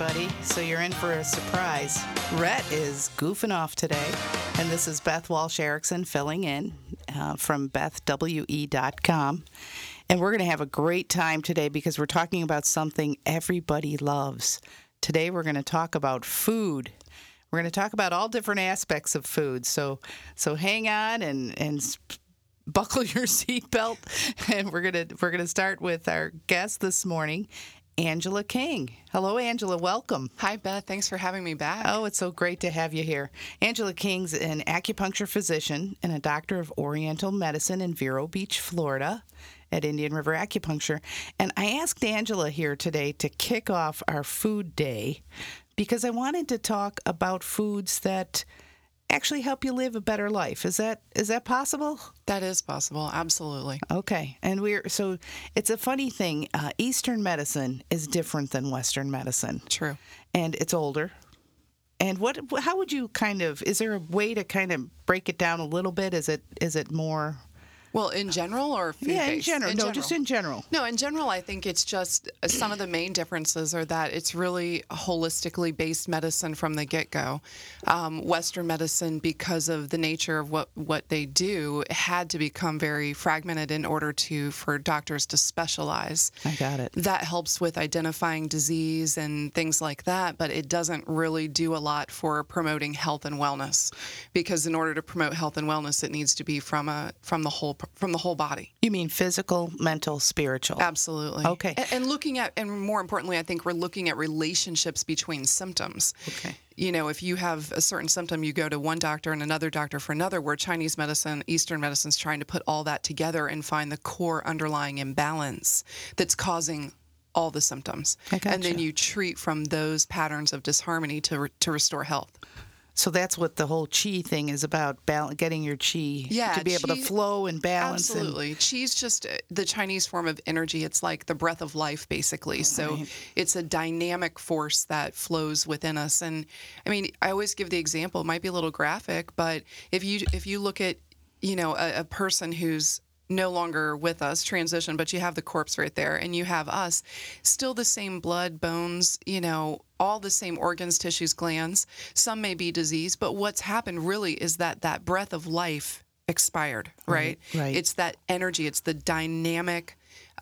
everybody. So you're in for a surprise. Rhett is goofing off today, and this is Beth Walsh Erickson filling in from BethWE.com. And we're going to have a great time today because we're talking about something everybody loves. Today we're going to talk about food. We're going to talk about all different aspects of food. So hang on and buckle your seatbelt, and we're gonna start with our guest this morning, Angela King. Hello, Angela. Welcome. Hi, Beth. Thanks for having me back. Oh, it's so great to have you here. Angela King's an acupuncture physician and a doctor of Oriental Medicine in Vero Beach, Florida, at Indian River Acupuncture. And I asked Angela here today to kick off our food day because I wanted to talk about foods that actually help you live a better life. Is that possible? That is possible. Absolutely. Okay. And so it's a funny thing. Eastern medicine is different than Western medicine. True. And it's older. And how would you is there a way to kind of break it down a little bit? Is it more? Well, in general or food-based? Yeah, in general. Just in general. No, in general, I think it's just some of the main differences are that it's really a holistically based medicine from the get-go. Western medicine, because of the nature of what they do, had to become very fragmented in order for doctors to specialize. I got it. That helps with identifying disease and things like that, but it doesn't really do a lot for promoting health and wellness, because in order to promote health and wellness, it needs to be from the whole body. You mean physical, mental, spiritual? Absolutely. Okay. And more importantly, I think we're looking at relationships between symptoms. Okay. You know, if you have a certain symptom, you go to one doctor and another doctor for another, where Chinese medicine, Eastern medicine is trying to put all that together and find the core underlying imbalance that's causing all the symptoms. And then you treat from those patterns of disharmony to restore health. So that's what the whole qi thing is about, getting your qi to be able to flow and balance. Absolutely. Qi's just the Chinese form of energy. It's like the breath of life, basically. Right. So it's a dynamic force that flows within us. And I mean, I always give the example, it might be a little graphic, but if you look at, a person who's no longer with us, transition, but you have the corpse right there, and you have us, still the same blood, bones, all the same organs, tissues, glands. Some may be diseased, but what's happened really is that breath of life expired, right? Right. It's that energy, it's the dynamic,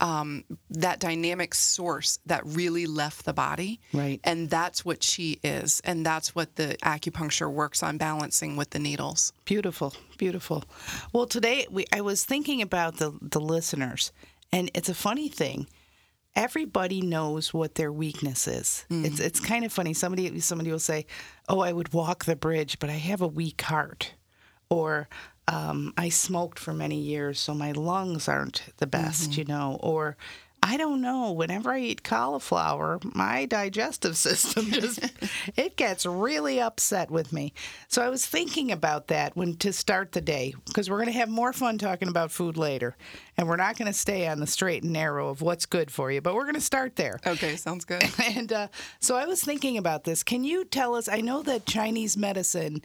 that dynamic source that really left the body. Right. And that's what qi is, and that's what the acupuncture works on balancing with the needles. Beautiful, beautiful. Well, today I was thinking about the listeners, and it's a funny thing. Everybody knows what their weakness is. Mm. It's kind of funny. Somebody will say, "Oh, I would walk the bridge, but I have a weak heart," or I smoked for many years, so my lungs aren't the best, or I don't know, whenever I eat cauliflower, my digestive system it gets really upset with me. So I was thinking about that to start the day, because we're going to have more fun talking about food later, and we're not going to stay on the straight and narrow of what's good for you, but we're going to start there. Okay, sounds good. And so I was thinking about this. Can you tell us, I know that Chinese medicine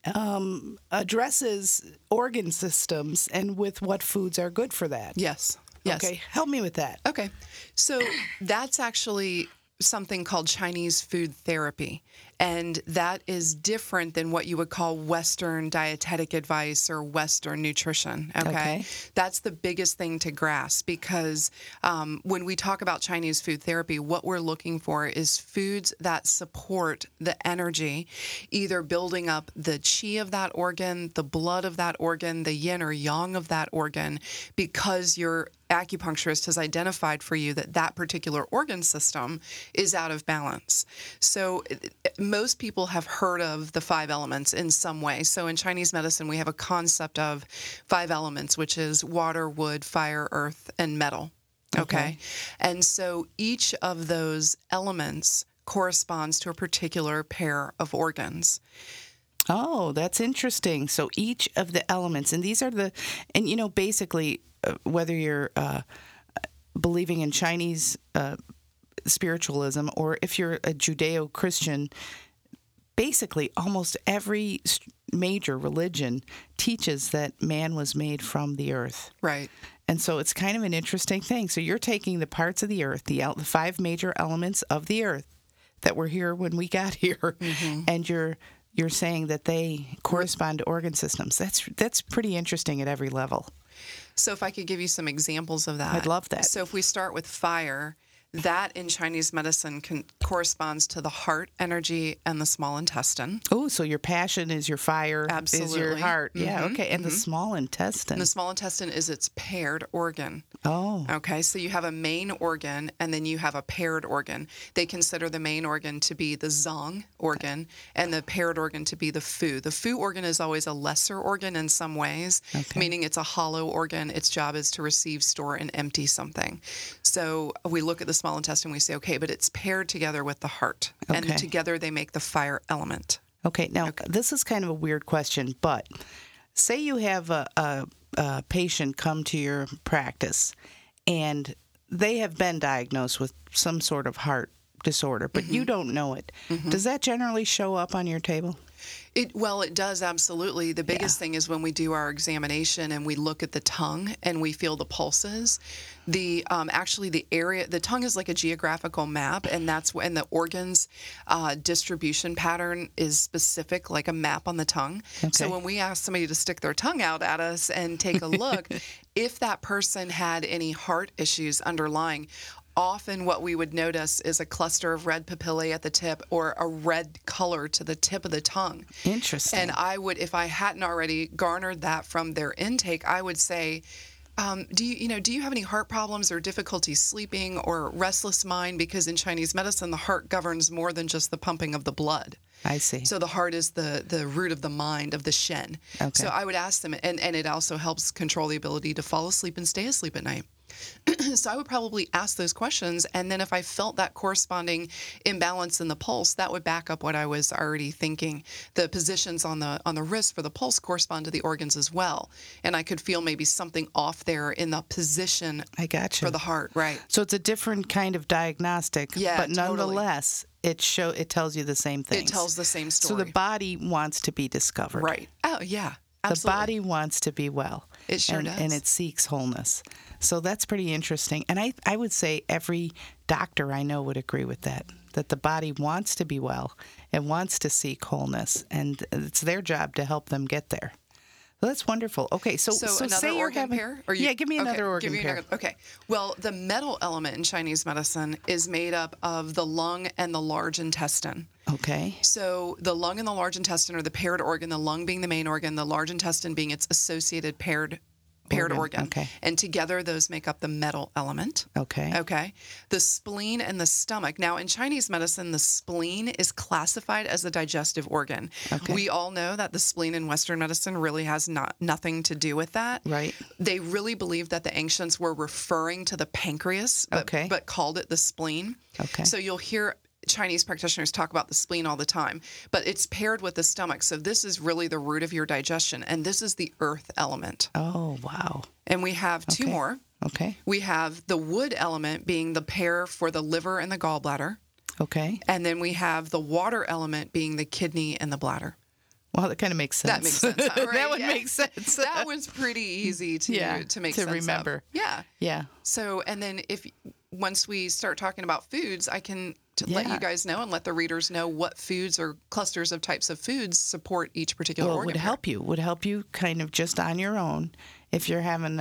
addresses organ systems and with what foods are good for that. Yes. Okay, help me with that. Okay, so that's actually something called Chinese food therapy, and that is different than what you would call Western dietetic advice or Western nutrition, okay? That's the biggest thing to grasp, because when we talk about Chinese food therapy, what we're looking for is foods that support the energy, either building up the qi of that organ, the blood of that organ, the yin or yang of that organ, because your acupuncturist has identified for you that particular organ system is out of balance. So most people have heard of the 5 elements in some way. So in Chinese medicine, we have a concept of 5 elements, which is water, wood, fire, earth, and metal. Okay. And so each of those elements corresponds to a particular pair of organs. Oh, that's interesting. So each of the elements, and these are basically, whether you're believing in Chinese spiritualism or if you're a Judeo-Christian, basically almost every major religion teaches that man was made from the earth. Right. And so it's kind of an interesting thing. So you're taking the parts of the earth, the 5 major elements of the earth that were here when we got here, and you're saying that they correspond to organ systems. That's pretty interesting at every level. So if I could give you some examples of that. I'd love that. So if we start with fire, that in Chinese medicine corresponds to the heart energy and the small intestine. Oh, so your passion is your fire, is your Absolutely. heart. Yeah, okay. And the small intestine. And the small intestine is its paired organ. Oh, Okay, so you have a main organ and then you have a paired organ. They consider the main organ to be the zong organ and the paired organ to be the fu. The fu organ is always a lesser organ in some ways, meaning it's a hollow organ. Its job is to receive, store, and empty something. So we look at the small intestine, we say, okay, but it's paired together with the heart. And Okay. together they make the fire element. okay. Now, this is kind of a weird question, but say you have a patient come to your practice and they have been diagnosed with some sort of heart disorder, but you don't know it. Does that generally show up on your table? Well, it does, absolutely. The biggest thing is when we do our examination and we look at the tongue and we feel the pulses. Actually the area, the tongue is like a geographical map, and that's when the organs distribution pattern is specific, like a map on the tongue. So when we ask somebody to stick their tongue out at us and take a look, if that person had any heart issues underlying, often what we would notice is a cluster of red papillae at the tip or a red color to the tip of the tongue. Interesting. And I would, if I hadn't already garnered that from their intake, I would say, do you have any heart problems or difficulty sleeping or restless mind? Because in Chinese medicine, the heart governs more than just the pumping of the blood. I see. So the heart is the root of the mind, of the Shen. Okay. So I would ask them, and it also helps control the ability to fall asleep and stay asleep at night. So I would probably ask those questions, and then if I felt that corresponding imbalance in the pulse, that would back up what I was already thinking. The positions on the wrist for the pulse correspond to the organs as well, and I could feel maybe something off there in the position I got you. for the heart. Right. So it's a different kind of diagnostic, Yeah, but totally. nonetheless, it tells you the same thing. It tells the same So story. the body wants to be discovered. Right. Oh yeah. The Absolutely. body wants to be well. It sure and, does. And it seeks wholeness. So that's pretty interesting. And I would say every doctor I know would agree with that the body wants to be well and wants to seek wholeness. And it's their job to help them get there. Well, that's wonderful. Okay, so another say you're organ having, pair? Yeah, give me another organ pair. Okay. Well, the metal element in Chinese medicine is made up of the lung and the large intestine. Okay. So the lung and the large intestine are the paired organ, the lung being the main organ, the large intestine being its associated paired organ. Okay. And together those make up the metal element. Okay. Okay. The spleen and the stomach. Now, in Chinese medicine, the spleen is classified as a digestive organ. Okay. We all know that the spleen in Western medicine really has nothing to do with that. Right. They really believed that the ancients were referring to the pancreas, but called it the spleen. Okay. So you'll hear Chinese practitioners talk about the spleen all the time, but it's paired with the stomach. So this is really the root of your digestion, and this is the earth element. Oh, wow. And we have two more. Okay. We have the wood element being the pair for the liver and the gallbladder. Okay. And then we have the water element being the kidney and the bladder. Well, that kind of makes sense. That makes sense. Huh? Right? That would Yeah. make sense. That was pretty easy to make sense remember. of. Yeah. Yeah. So, and then once we start talking about foods, I can let you guys know and let the readers know what foods or clusters of types of foods support each particular Well, it organ. would help you kind of just on your own if you're having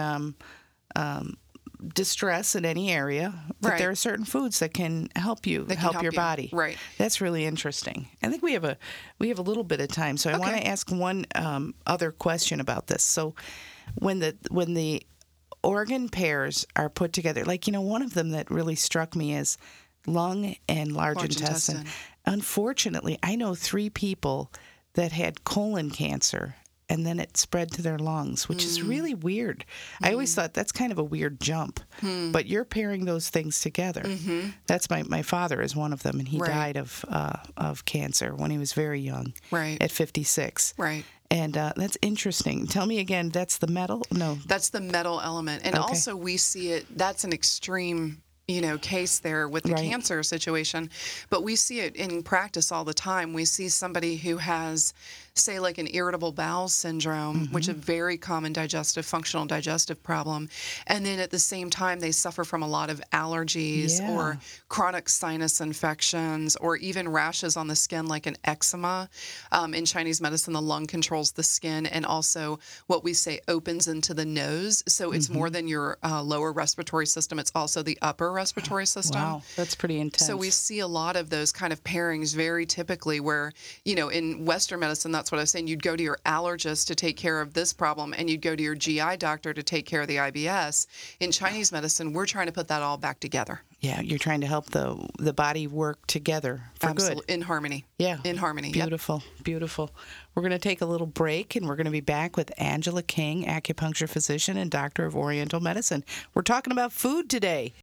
distress in any area. But Right. there are certain foods that can help you, That can help help your you. body. Right. That's really interesting. I think we have a little bit of time, so I want to ask one other question about this. So, when the organ pairs are put together, like one of them that really struck me is lung and large intestine. Unfortunately, I know 3 people that had colon cancer and then it spread to their lungs, which is really weird. I always thought that's kind of a weird jump, but you're pairing those things together. That's my father is one of them, and he died of cancer when he was very young, at 56. Right. And that's interesting. Tell me again, that's the metal? No. That's the metal element. And also we see it, that's an extreme case there with the Right. cancer situation, but we see it in practice all the time. We see somebody who has, say, like an irritable bowel syndrome, which is a very common functional digestive problem, and then at the same time they suffer from a lot of allergies Yeah. or chronic sinus infections or even rashes on the skin like an eczema. In Chinese medicine, the lung controls the skin and also what we say opens into the nose. So it's more than your lower respiratory system, it's also the upper respiratory system. Wow, that's pretty intense. So we see a lot of those kind of pairings very typically where, in Western medicine, that's what I was saying, you'd go to your allergist to take care of this problem and you'd go to your GI doctor to take care of the IBS. In Chinese medicine, we're trying to put that all back together. Yeah, you're trying to help the body work together for Absolutely. good. In harmony. Yeah. In harmony. Yep. Beautiful, beautiful. We're going to take a little break, and we're going to be back with Angela King, acupuncture physician and doctor of Oriental medicine. We're talking about food today.